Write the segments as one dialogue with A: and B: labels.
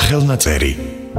A: სახელნაწერი.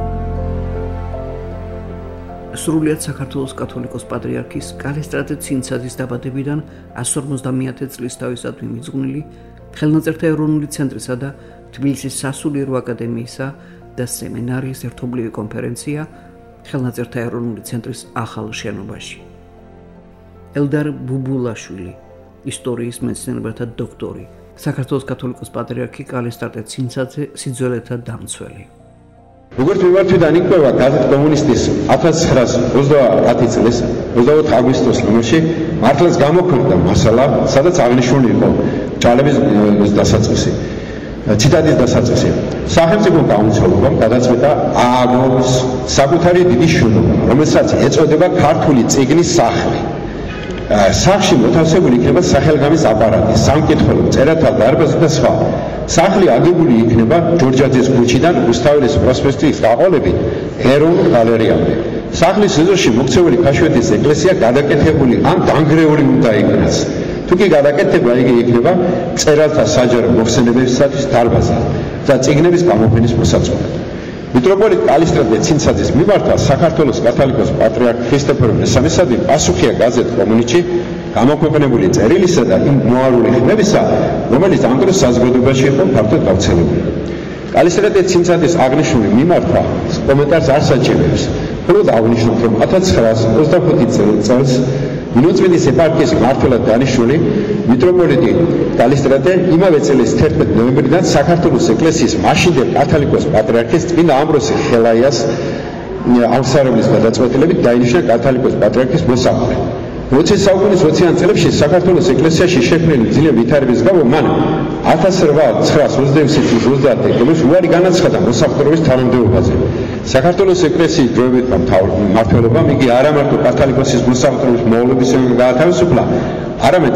B: სრულიად საქართველოს კათოლიკოს პატრიარქის კალისტრატე ცინცაძის დაბადებიდან 150 წლის თავისადმი მიძღვნილი ხელნაწერთა ეროვნული ცენტრისა და თბილისის სასულიერო აკადემიისა და სემინარიის ერთობლივი კონფერენცია ხელნაწერთა ეროვნული ცენტრის ახალ შენობაში. ელდარ ბუბულაშვილი, ისტორიის მეცნიერებათა დოქტორი, საქართველოს კათოლიკოს პატრიარქი კალისტრატე ცინცაძე სიძველეთა დამცველი.
C: როგორც მიმართვიდან იკვება გაზეთ კომუნისტის 1930 წლის 24 აგვისტოს ნომერში მართლაც გამოქვეყნდა მასალა, სადაც აღნიშნული იყო ჭალების დასაწყისი. ციტატის დასაწყისი. სახელმწიფო გაუმცრობლობამ გადაწყვიტა ააგოს საკუთარი დიდი შენობა, რომელსაც ეწოდება ქართული წიგნის სახლი. სახლში მოთავსებული იქნება სახელგამის აპარატი, სამკითხველო, წერათა დარბაზი და სხვა. სახლი აგებული იქნება ჯორჯაძის ქუჩიდან რუსთაველის პროსპექტის გაყოლებით ეროვნულ გალერეამდე. სახლის ეზოში მოქცეული ქაშვეთის ეკლესია გადაკეთებული ან დანგრეული უნდა იქნას. თუ კი გადაკეთება, იგი იქნება წერალთა საჯარო მოხსენებებისათვის დარბაზი და წიგნების გამოფენის მოსაწყობად. მიტროპოლიტ კალისტრატე ცინცაძის მიმართა საქართველოს კათოლიკოს პატრიარქ ქრისტეფორე მესამესადი პასუხია გაზეთ კომუნისტში გამოქვეყნებული წერილისა და იმ მოარული ხმებისა, რომელიც ამ დროს საზოგადოებაში იყო ფართოდ გავრცელებული. კალისტრატე ცინცაძის აღნიშნული მიმართა კომენტარს არ საჭიროებს. მხოლოდ აღნიშნოთ, რომ 1925 წელს მინოწმინდის ეპარქიის მმართველად დანიშნული მიტროპოლიტი კალისტრატე იმავე წლის 11 ნოემბრიდან საქართველოს ეკლესიის მაშინდელ კათოლიკოს პატრიარქის წმინდა ამბროსი ხელაიას ამსარევლის გადაწყვეტილებით დაინიშნა კათოლიკოს პატრიარქის მოსამართლე. 20 საუკუნის 20-იან წლებში საქართველოს ეკლესიაში შექმნილი ძლიერი ვითარების გამო მან 1826 წლის 30 დეკემბერს უარი განაცხადა მოსახლეობის თანამდებობაზე. საქართველოს ეკლესიის დროებით მმართველობამ იგი არა მარტო კათოლიკოსის მოსახლეობის მოვალეობისგან გაათავისუფლა, არამედ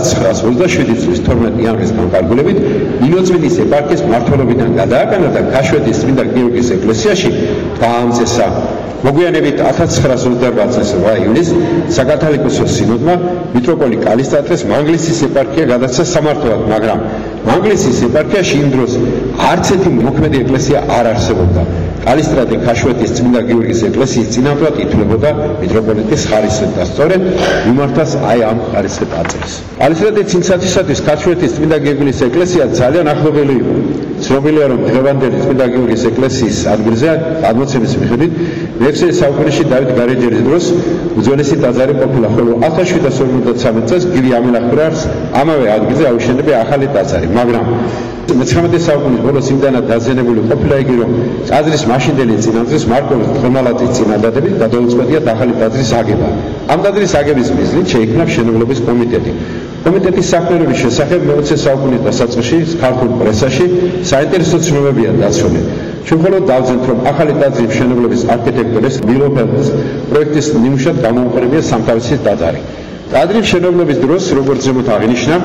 C: 1927 წლის 12 იანვრის განკარგულებით მინოწმინდის ეპარქიის მმართველობიდან გადააკანა და ქაშვეთის წმინდა გიორგის ეკლესიაში დაამწესა. მოგვიანებით 1928 წლის 8 ივნისს საკათოლიკოსო სინოდმა მიტროპოლიტ კალისტრატეს მანგლისის ეპარქია გადასცა სამართლად, მაგრამ მანგლისის ეპარქიაში იმ დროს არც ერთი მოქმედი ეკლესია არ არსებობდა. კალისტრატე ქაშვეთის წმინდა გიორგის ეკლესიის წინამძღვრად ითვლებოდა მიტროპოლიტის ხარისხით და სწორედ მიმართავს აი ამ ხარისხით აწევს. კალისტრატე ცინცაძისათვის ქაშვეთის წმინდა გიორგის ეკლესია ძალიან ახლობელი იყო. ცნობილია, რომ დღევანდელი წმინდა გიორგის ეკლესიის ადგილზე გადმოცემის მიხედვით მე-6 საუკუნეში დავით გარეჯერის დროს უძველესი ტაძარი ყოფილა, ხოლო 1753 წელს გივი ამილახვრას ამავე ადგილზე აუშენებია ახალი ტაძარი, მაგრამ მე-19 საუკუნის ბოლოს იმდანად დაზიანებული ყოფილა იგი, რომ ტაძრის მაშინდელი წინამძღვრის მარკო ხომალაძის წინადადებით გადაუწყვეტიათ ახალი ტაძრის აგება. ამ ტაძრის აგების მიზნით შეიქმნა მშენებლობის კომიტეტი. კომიტეტის საქმიანობის შესახებ მე-20 საუკუნის დასაწყისში ქართულ პრესაში საინტერესო ცნობებია დაცული. ჩვენ მხოლოდ დავძენთ, რომ ახალი ტაძრის მშენებლობის არქიტექტორის მილოფელდის პროექტის ნიმუშად გამოუყენებია სამთავისის ტაძარი. ტაძრის მშენებლობის დროს, როგორც ზემოთ აღინიშნა,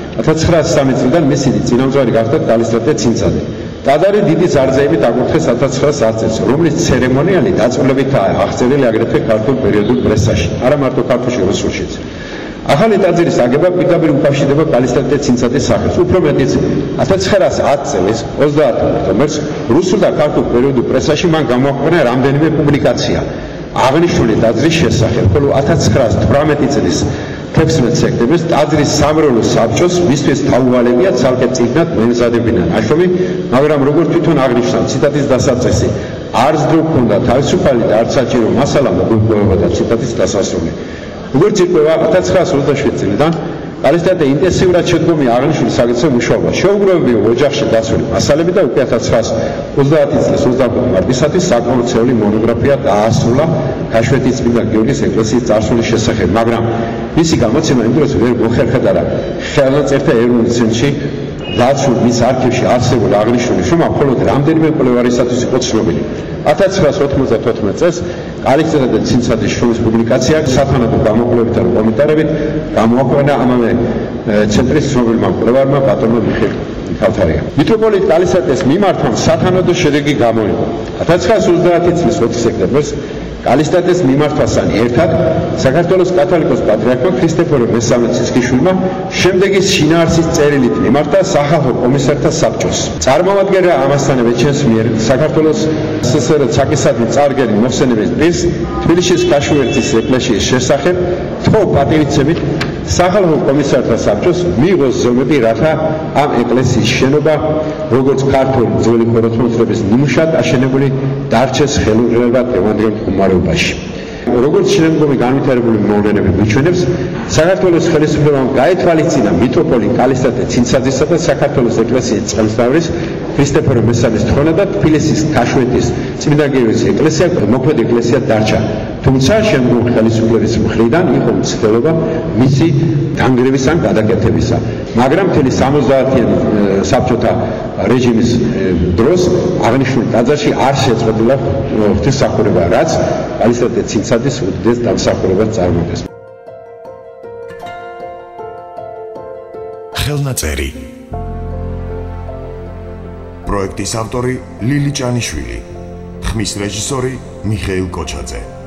C: 1903 წლიდან მისი წინამძღვარი გახდა კალისტრატე ცინცაძე. ტაძარი დიდი ზარზეებით აკურთხეს 1910 წელს, რომლის ცერემონიალი დაწვრილებითაა აღწერილი აგრეთვე ქართულ პერიოდულ პრესაში, არა მარტო ქართულში, რუსულშიც. ახალი ტაძრის აგება პირდაპირ უკავშირდება კალისტრატე ცინცაძის სახელს. უფრო მეტიც, 1910 წლის 30 ოქტომბერს რუსულ და ქართულ პერიოდულ პრესაში მან გამოაქვეყნა რამდენიმე პუბლიკაცია აღნიშნული ტაძრის შესახებ, ხოლო 1918 წლის 16 სექტემბერს ტაძრის სამრევლო საბჭოს მისთვის თავუალებია ცალკე წიგნად მემზადებინა ნაშრომი, მაგრამ როგორც თვითონ აღნიშნა ციტატის დასაწყისი, არც დრო ჰქონდა თავისუფალი და არც საჭირო მასალა მოგვიყვებოდა ციტატის დასასრული. როგორც იყვება 1927 წლიდან კალისტრატე ინტენსიურად შედგომია აღნიშნული საკითხზე მუშაობა. შეუგროვებია ოჯახში დაცული მასალები და უკვე 1930 წლის 25 მარტისათვის საკონცერტო მონოგრაფია დაასრულა ქაშვეთის წმინდა გიორგის ეკლესიის წარსულის შესახებ, მაგრამ მისი გამოცემა იმ დროს ვერ მოხერხდა და ხელნაწერთა ეროვნულ ცენტრში დაცულ მის არქივში არსებულ აღნიშნული შრომა მხოლოდ რამდენიმე მკვლევარისათვის იყო ცნობილი. 1994 წელს კალისტრატე ცინცაძის შრომის პუბლიკაცია სათანადო გამოკვლევითა და კომენტარებით გამოაქვეყნა ამავე ცენტრის ცნობილმა მკვლევარმა ბატონმა მიხეილ ქავთარიამ. მიტროპოლიტ კალისტრატეს მიმართ სათანადო შედეგი გამოიღო. 1930 წლის 20 სექტემბერს კალისტრატეს მიმართვასთან ერთად საქართველოს კათოლიკოს პატრიარქმა ქრისტეფორე მესამეცისკიშვილმა შემდეგი შინაარსის წერილით მიმართა სახალხო კომისართა საბჭოს. წარმომადგენელი ამასთანავე ჩვენს მიერ საქართველოს СССР საკისათი წარგერი მოხსენების დღეს თბილისის ქაშვერცის ეკლესიის შესახებ თქო პატივიცემით სახალხო კომისართა საბჭოს მიიღოს ზომები, რათა ამ ეკლესიის შენობა, როგორც ქართული ძველი ხუროთმოძღვრების ნიმუშად აშენებული, დარჩეს ხელოვნებად დღევანდელ მდგომარეობაში. როგორც შემდგომი განვითარებული მოვლენები მიჩვენებს, საქართველოს ხელისუფლებამ გაეთვალისწინა მიტროპოლიტ კალისტრატე ცინცაძისა და საქართველოს ეკლესიის წყალსთავრის ქრისტეფორე მესამის თხოვნა და თბილისის ქაშვეთის წმინდა გიორგის ეკლესია მოქმედ ეკლესიად დარჩა. თუმცა შემდგომ ხელისუფლების მხრიდან იყო მცდელობა მისი დანგრევის ან გადაკეთებისა. მაგრამ მთელი 70-იანი საბჭოთა რეჟიმის დროს აღნიშნულ ტაძარში არ შეწყვეტილა ღვთისმსახურება, რაც კალისტრატე ცინცაძის უდიდეს დამსახურებას წარმოადგენს.
A: ხელნაწერი პროექტის ავტორი ლილი ჭანიშვილი, ხმის რეჟისორი მიხეილ კოჩაძე.